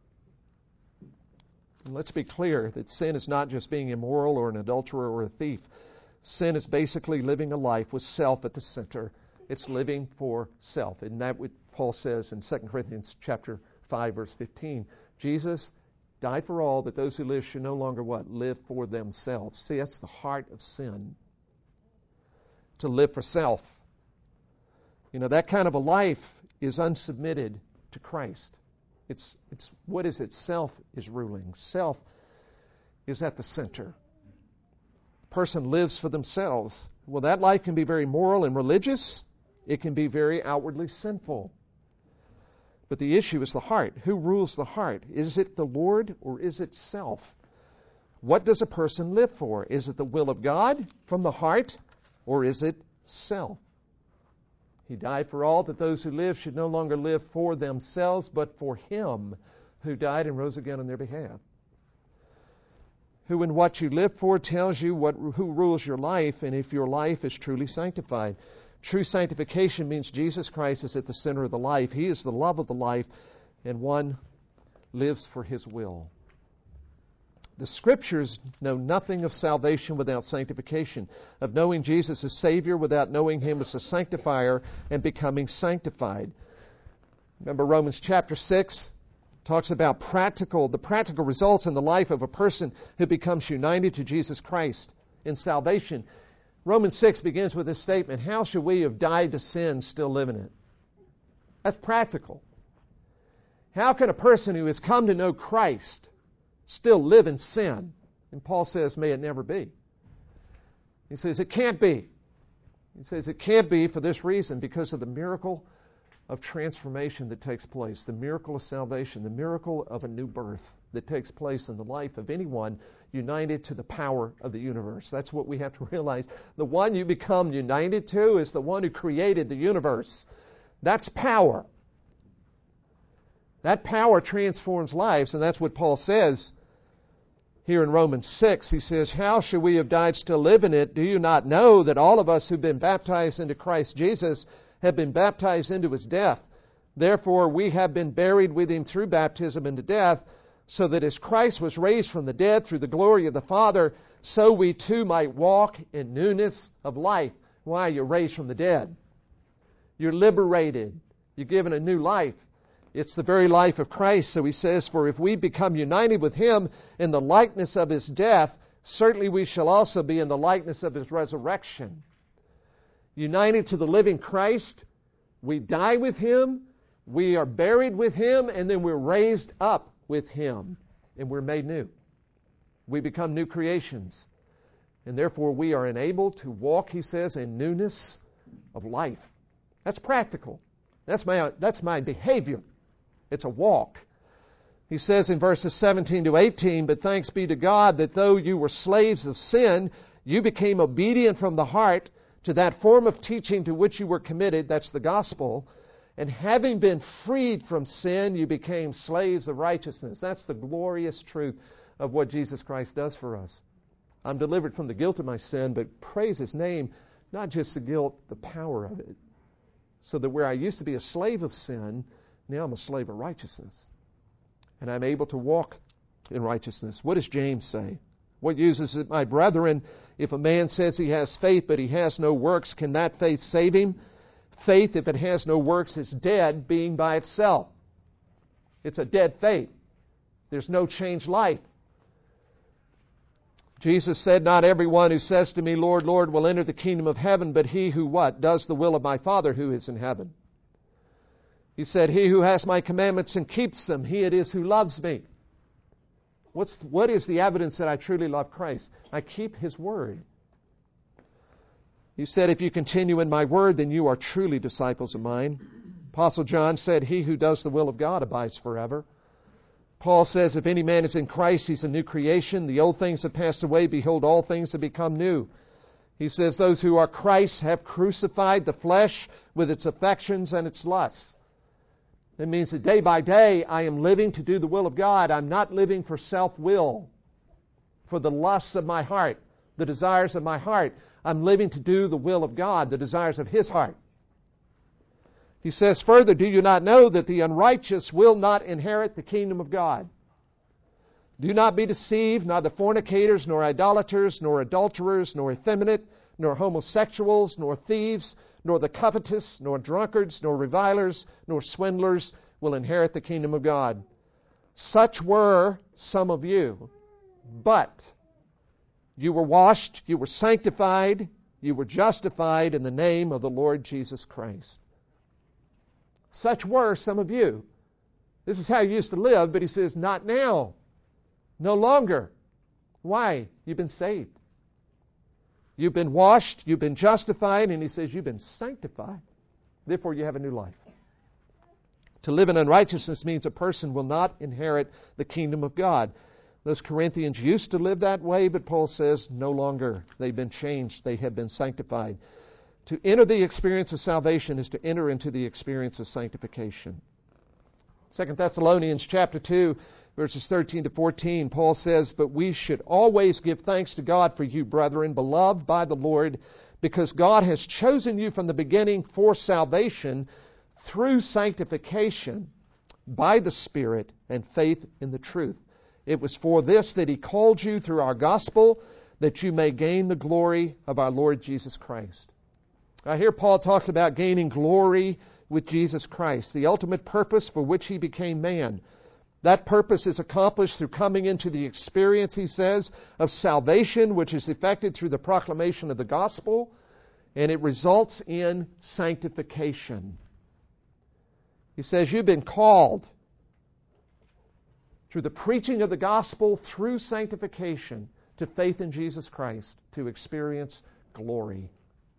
And let's be clear that sin is not just being immoral or an adulterer or a thief. Sin is basically living a life with self at the center. It's living for self. And that's what Paul says in Second Corinthians chapter five, verse fifteen. Jesus died for all, that those who live should no longer what? Live for themselves. See, that's the heart of sin. To live for self. You know, that kind of a life is unsubmitted to Christ. It's, it's, what is it? Self is ruling. Self is at the center. The person lives for themselves. Well, that life can be very moral and religious. It can be very outwardly sinful. But the issue is the heart. Who rules the heart? Is it the Lord or is it self? What does a person live for? Is it the will of God from the heart, or is it self? He died for all, that those who live should no longer live for themselves, but for Him who died and rose again on their behalf. Who and what you live for tells you what, who rules your life, and if your life is truly sanctified. True sanctification means Jesus Christ is at the center of the life. He is the love of the life, and one lives for His will. The Scriptures know nothing of salvation without sanctification, of knowing Jesus as Savior without knowing Him as a sanctifier and becoming sanctified. Remember Romans chapter six talks about practical, the practical results in the life of a person who becomes united to Jesus Christ in salvation. Romans six begins with this statement, how shall we have died to sin still live in it? That's practical. How can a person who has come to know Christ still live in sin? And Paul says, may it never be. He says, it can't be. He says, it can't be for this reason, because of the miracle of transformation that takes place, the miracle of salvation, the miracle of a new birth that takes place in the life of anyone united to the power of the universe. That's what we have to realize. The one you become united to is the one who created the universe. That's power. That power transforms lives, and that's what Paul says here in Romans six. He says, how shall we have died still live in it? Do you not know that all of us who've been baptized into Christ Jesus have been baptized into his death? Therefore, we have been buried with him through baptism into death, so that as Christ was raised from the dead through the glory of the Father, so we too might walk in newness of life. Why? You're raised from the dead. You're liberated. You're given a new life. It's the very life of Christ. So he says, for if we become united with him in the likeness of his death, certainly we shall also be in the likeness of his resurrection. United to the living Christ, we die with him, we are buried with him, and then we're raised up with him, and we're made new. We become new creations. And therefore we are enabled to walk, he says, in newness of life. That's practical. That's my, that's my behavior. It's a walk. He says in verses seventeen to eighteen, but thanks be to God that though you were slaves of sin, you became obedient from the heart to that form of teaching to which you were committed. That's the gospel. And having been freed from sin, you became slaves of righteousness. That's the glorious truth of what Jesus Christ does for us. I'm delivered from the guilt of my sin, but praise his name, not just the guilt, the power of it. So that where I used to be a slave of sin, now I'm a slave of righteousness. And I'm able to walk in righteousness. What does James say? What use is it, my brethren, if a man says he has faith but he has no works, can that faith save him? Faith, if it has no works, is dead, being by itself. It's a dead faith. There's no changed life. Jesus said, not everyone who says to me, Lord, Lord, will enter the kingdom of heaven, but he who what? Does the will of my Father who is in heaven. He said, he who has my commandments and keeps them, he it is who loves me. What's, what is the evidence that I truly love Christ? I keep his word. He said, if you continue in my word, then you are truly disciples of mine. Apostle John said, he who does the will of God abides forever. Paul says, if any man is in Christ, he's a new creation. The old things have passed away. Behold, all things have become new. He says, those who are Christ have crucified the flesh with its affections and its lusts. That means that day by day, I am living to do the will of God. I'm not living for self-will, for the lusts of my heart, the desires of my heart. I'm living to do the will of God, the desires of his heart. He says further, do you not know that the unrighteous will not inherit the kingdom of God? Do not be deceived, neither fornicators, nor idolaters, nor adulterers, nor effeminate, nor homosexuals, nor thieves, nor the covetous, nor drunkards, nor revilers, nor swindlers will inherit the kingdom of God. Such were some of you, but you were washed, you were sanctified, you were justified in the name of the Lord Jesus Christ. Such were some of you. This is how you used to live, but he says, not now. No longer. Why? You've been saved. You've been washed, you've been justified, and he says you've been sanctified. Therefore, you have a new life. To live in unrighteousness means a person will not inherit the kingdom of God. Those Corinthians used to live that way, but Paul says no longer. They've been changed. They have been sanctified. To enter the experience of salvation is to enter into the experience of sanctification. Second Thessalonians chapter two, verses thirteen to fourteen, Paul says, but we should always give thanks to God for you, brethren, beloved by the Lord, because God has chosen you from the beginning for salvation through sanctification by the Spirit and faith in the truth. It was for this that he called you through our gospel, that you may gain the glory of our Lord Jesus Christ. Now here Paul talks about gaining glory with Jesus Christ, the ultimate purpose for which he became man. That purpose is accomplished through coming into the experience, he says, of salvation, which is effected through the proclamation of the gospel, and it results in sanctification. He says, you've been called through the preaching of the gospel, through sanctification, to faith in Jesus Christ, to experience glory.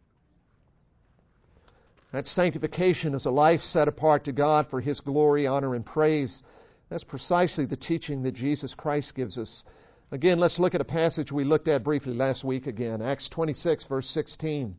That sanctification is a life set apart to God for His glory, honor, and praise. That's precisely the teaching that Jesus Christ gives us. Again, let's look at a passage we looked at briefly last week again. Acts twenty-six, verse sixteen.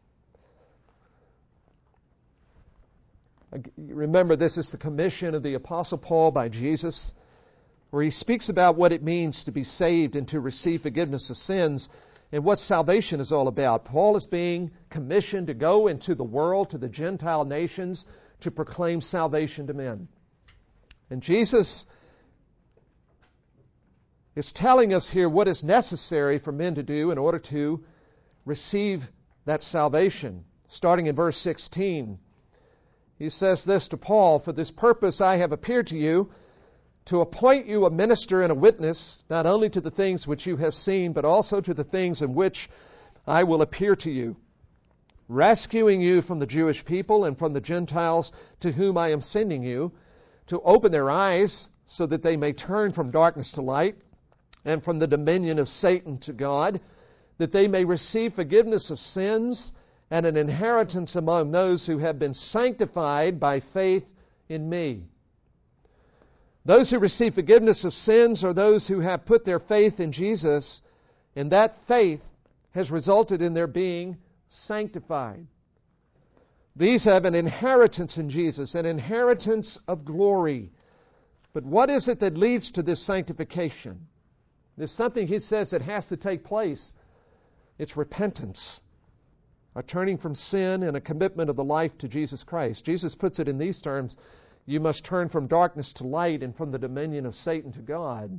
Remember, this is the commission of the Apostle Paul by Jesus, where he speaks about what it means to be saved and to receive forgiveness of sins and what salvation is all about. Paul is being commissioned to go into the world, to the Gentile nations, to proclaim salvation to men. And Jesus is telling us here what is necessary for men to do in order to receive that salvation. Starting in verse sixteen, he says this to Paul, "For this purpose I have appeared to you, to appoint you a minister and a witness, not only to the things which you have seen, but also to the things in which I will appear to you, rescuing you from the Jewish people and from the Gentiles to whom I am sending you, to open their eyes so that they may turn from darkness to light and from the dominion of Satan to God, that they may receive forgiveness of sins and an inheritance among those who have been sanctified by faith in me." Those who receive forgiveness of sins are those who have put their faith in Jesus, and that faith has resulted in their being sanctified. These have an inheritance in Jesus, an inheritance of glory. But what is it that leads to this sanctification? There's something he says that has to take place. It's repentance, a turning from sin and a commitment of the life to Jesus Christ. Jesus puts it in these terms: you must turn from darkness to light and from the dominion of Satan to God.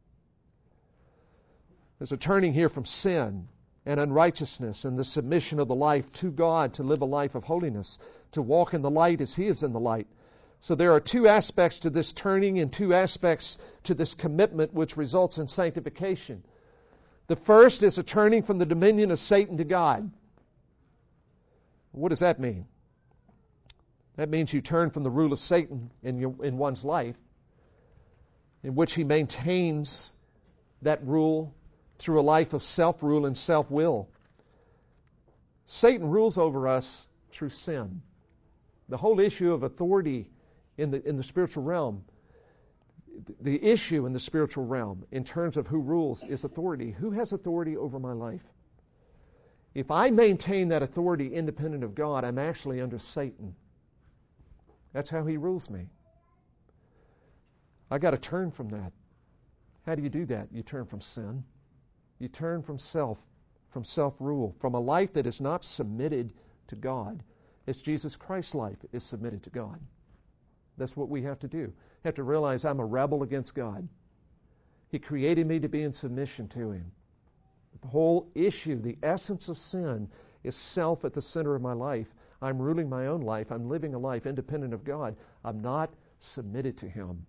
There's a turning here from sin and unrighteousness and the submission of the life to God, to live a life of holiness, to walk in the light as He is in the light. So there are two aspects to this turning and two aspects to this commitment which results in sanctification. The first is a turning from the dominion of Satan to God. What does that mean? That means you turn from the rule of Satan in, your, in one's life, in which he maintains that rule through a life of self-rule and self-will. Satan rules over us through sin. The whole issue of authority in the, in the spiritual realm, the issue in the spiritual realm in terms of who rules is authority. Who has authority over my life? If I maintain that authority independent of God, I'm actually under Satan. That's how he rules me. I got to turn from that. How do you do that? You turn from sin. You turn from self, from self-rule, from a life that is not submitted to God, as Jesus Christ's life is submitted to God. That's what we have to do. We have to realize I'm a rebel against God. He created me to be in submission to Him. The whole issue, the essence of sin, is self at the center of my life. I'm ruling my own life. I'm living a life independent of God. I'm not submitted to Him.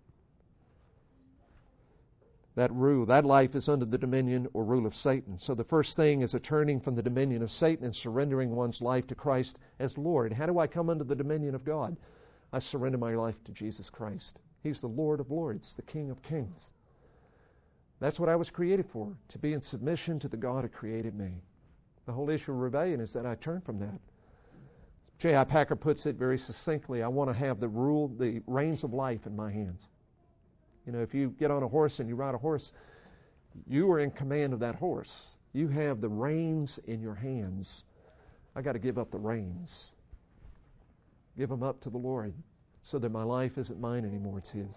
That rule, that life is under the dominion or rule of Satan. So the first thing is a turning from the dominion of Satan and surrendering one's life to Christ as Lord. How do I come under the dominion of God? I surrender my life to Jesus Christ. He's the Lord of Lords, the King of Kings. That's what I was created for, to be in submission to the God who created me. The whole issue of rebellion is that I turn from that. J I Packer puts it very succinctly: I want to have the rule, the reins of life in my hands. You know, if you get on a horse and you ride a horse, you are in command of that horse. You have the reins in your hands. I got to give up the reins. Give them up to the Lord so that my life isn't mine anymore, it's His.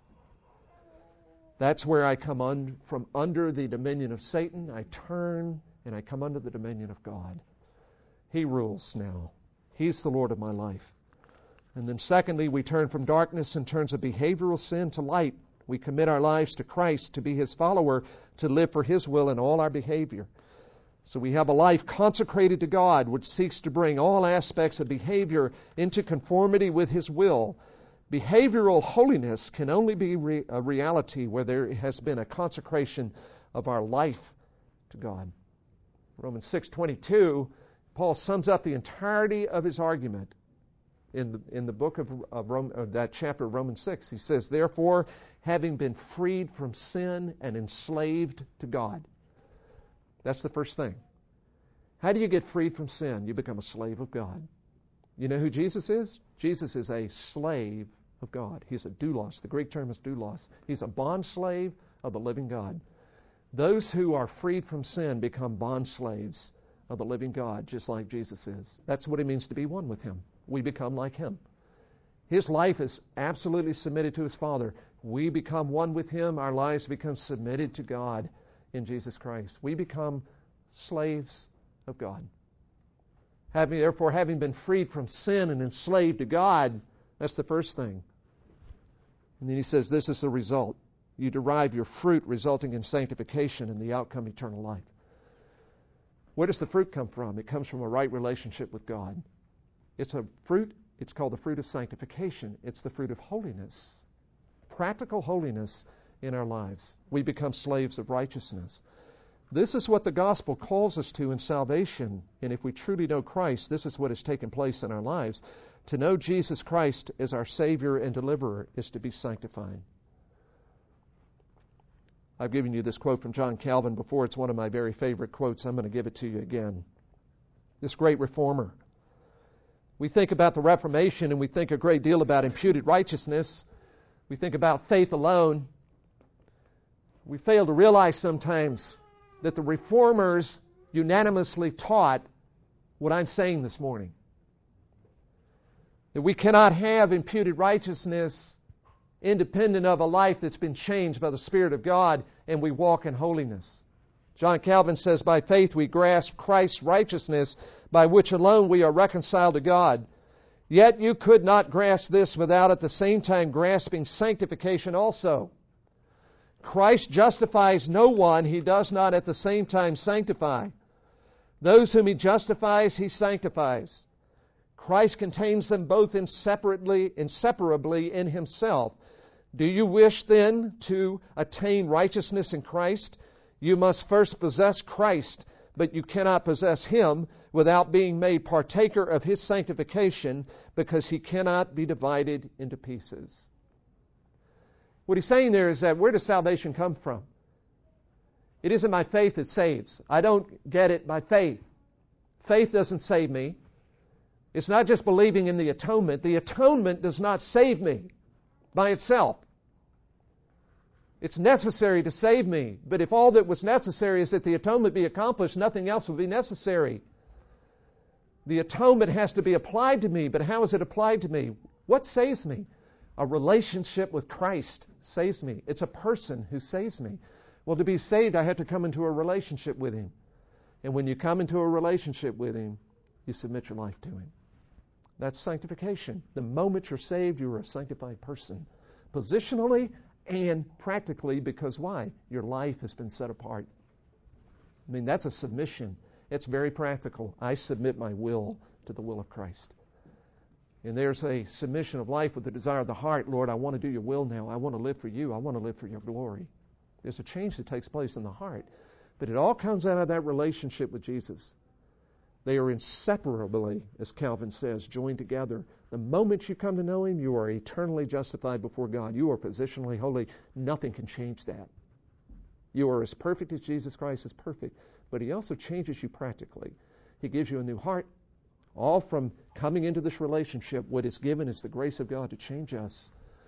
That's where I come un, from under the dominion of Satan. I turn and I come under the dominion of God. He rules now. He's the Lord of my life. And then secondly, we turn from darkness in terms of behavioral sin to light. We commit our lives to Christ, to be His follower, to live for His will in all our behavior. So we have a life consecrated to God, which seeks to bring all aspects of behavior into conformity with His will, Behavioral holiness can only be re- a reality where there has been a consecration of our life to God. Romans six twenty-two, Paul sums up the entirety of his argument in the, in the book of, of, Rome, of that chapter of Romans six. He says, therefore, having been freed from sin and enslaved to God. That's the first thing. How do you get freed from sin? You become a slave of God. You know who Jesus is? Jesus is a slave of God. He's a doulos. The Greek term is doulos. He's a bond slave of the living God. Those who are freed from sin become bond slaves of the living God, just like Jesus is. That's what it means to be one with Him. We become like Him. His life is absolutely submitted to His Father. We become one with Him. Our lives become submitted to God in Jesus Christ. We become slaves of God. Having, therefore, having been freed from sin and enslaved to God, that's the first thing. And then he says, this is the result. You derive your fruit resulting in sanctification and the outcome eternal life. Where does the fruit come from? It comes from a right relationship with God. It's a fruit, it's called the fruit of sanctification. It's the fruit of holiness. Practical holiness in our lives. We become slaves of righteousness. This is what the gospel calls us to in salvation. And if we truly know Christ, this is what has taken place in our lives. To know Jesus Christ as our Savior and Deliverer is to be sanctified. I've given you this quote from John Calvin before. It's one of my very favorite quotes. I'm going to give it to you again. This great reformer. We think about the Reformation and we think a great deal about imputed righteousness. We think about faith alone. We fail to realize sometimes that the reformers unanimously taught what I'm saying this morning. That we cannot have imputed righteousness independent of a life that's been changed by the Spirit of God and we walk in holiness. John Calvin says, by faith we grasp Christ's righteousness by which alone we are reconciled to God. Yet you could not grasp this without at the same time grasping sanctification also. Christ justifies no one He does not at the same time sanctify. Those whom He justifies, He sanctifies. Christ contains them both inseparably, inseparably in Himself. Do you wish then to attain righteousness in Christ? You must first possess Christ, but you cannot possess Him without being made partaker of His sanctification, because He cannot be divided into pieces. What he's saying there is that where does salvation come from? It isn't my faith that saves. I don't get it by faith. Faith doesn't save me. It's not just believing in the atonement. The atonement does not save me by itself. It's necessary to save me. But if all that was necessary is that the atonement be accomplished, nothing else would be necessary. The atonement has to be applied to me. But how is it applied to me? What saves me? A relationship with Christ saves me. It's a person who saves me. Well, to be saved, I have to come into a relationship with Him. And when you come into a relationship with Him, you submit your life to Him. That's sanctification. The moment you're saved, you're a sanctified person. Positionally and practically, because why? Your life has been set apart. I mean, that's a submission. It's very practical. I submit my will to the will of Christ. And there's a submission of life with the desire of the heart. Lord, I want to do your will now. I want to live for you. I want to live for your glory. There's a change that takes place in the heart. But it all comes out of that relationship with Jesus. They are inseparably, as Calvin says, joined together. The moment you come to know Him, you are eternally justified before God. You are positionally holy. Nothing can change that. You are as perfect as Jesus Christ is perfect. But He also changes you practically. He gives you a new heart. All from coming into this relationship, what is given is the grace of God to change us.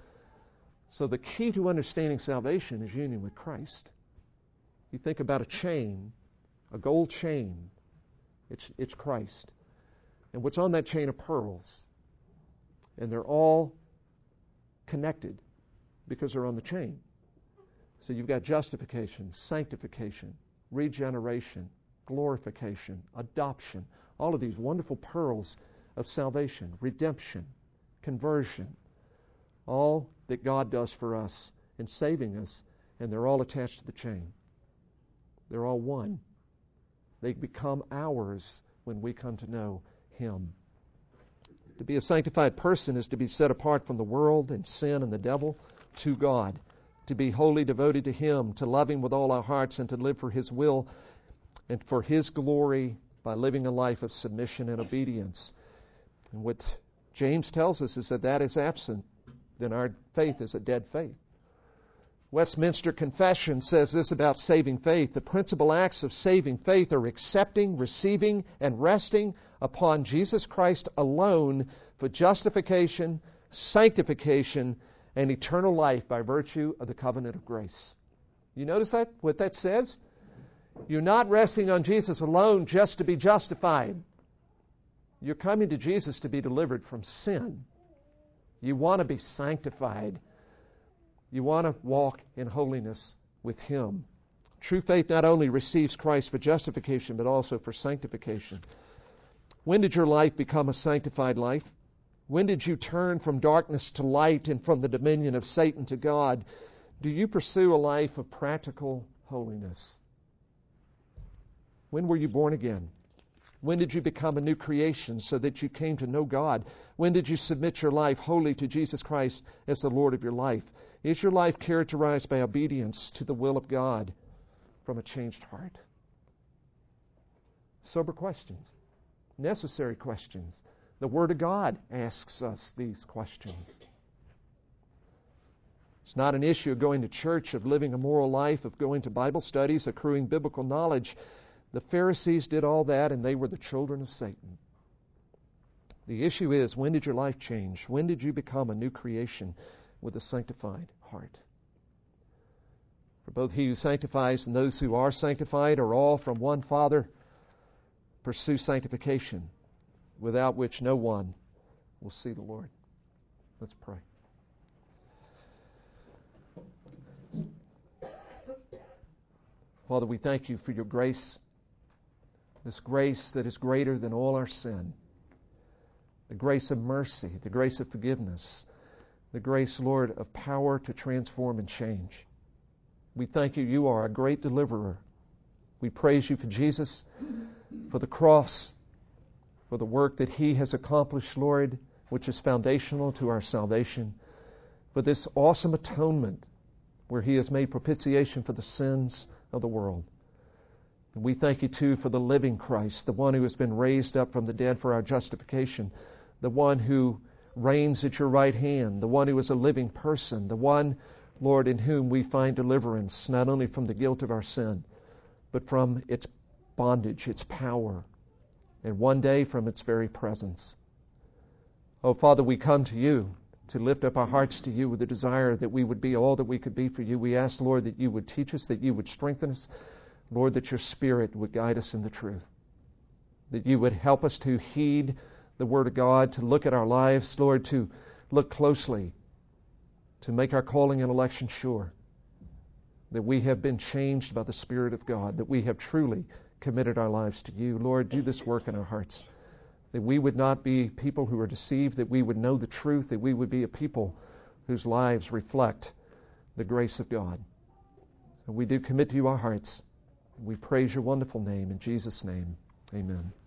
So the key to understanding salvation is union with Christ. You think about a chain, a gold chain. It's, it's Christ. And what's on that chain are pearls. And they're all connected because they're on the chain. So you've got justification, sanctification, regeneration, glorification, adoption. All of these wonderful pearls of salvation, redemption, conversion, all that God does for us in saving us, and they're all attached to the chain. They're all one. They become ours when we come to know Him. To be a sanctified person is to be set apart from the world and sin and the devil to God, to be wholly devoted to Him, to love Him with all our hearts, and to live for His will and for His glory by living a life of submission and obedience. And what James tells us is that that is absent, then our faith is a dead faith. Westminster Confession says this about saving faith: the principal acts of saving faith are accepting, receiving, and resting upon Jesus Christ alone for justification, sanctification, and eternal life by virtue of the covenant of grace. You notice that? What that says? You're not resting on Jesus alone just to be justified. You're coming to Jesus to be delivered from sin. You want to be sanctified. You want to walk in holiness with Him. True faith not only receives Christ for justification, but also for sanctification. When did your life become a sanctified life? When did you turn from darkness to light and from the dominion of Satan to God? Do you pursue a life of practical holiness? When were you born again? When did you become a new creation so that you came to know God? When did you submit your life wholly to Jesus Christ as the Lord of your life? Is your life characterized by obedience to the will of God from a changed heart? Sober questions, necessary questions. The Word of God asks us these questions. It's not an issue of going to church, of living a moral life, of going to Bible studies, accruing biblical knowledge. The Pharisees did all that, and they were the children of Satan. The issue is, when did your life change? When did you become a new creation with a sanctified heart? For both He who sanctifies and those who are sanctified are all from one Father. Pursue sanctification, without which no one will see the Lord. Let's pray. Father, we thank You for Your grace, this grace that is greater than all our sin, the grace of mercy, the grace of forgiveness, the grace, Lord, of power to transform and change. We thank You, You are a great deliverer. We praise You for Jesus, for the cross, for the work that He has accomplished, Lord, which is foundational to our salvation, for this awesome atonement where He has made propitiation for the sins of the world. And we thank You, too, for the living Christ, the one who has been raised up from the dead for our justification, the one who reigns at Your right hand, the one who is a living person, the one, Lord, in whom we find deliverance, not only from the guilt of our sin, but from its bondage, its power, and one day from its very presence. Oh, Father, we come to You to lift up our hearts to You with a desire that we would be all that we could be for You. We ask, Lord, that You would teach us, that You would strengthen us, Lord, that Your Spirit would guide us in the truth, that You would help us to heed the Word of God, to look at our lives, Lord, to look closely, to make our calling and election sure, that we have been changed by the Spirit of God, that we have truly committed our lives to You. Lord, do this work in our hearts, that we would not be people who are deceived, that we would know the truth, that we would be a people whose lives reflect the grace of God. And we do commit to You our hearts. We praise Your wonderful name. In Jesus' name, amen.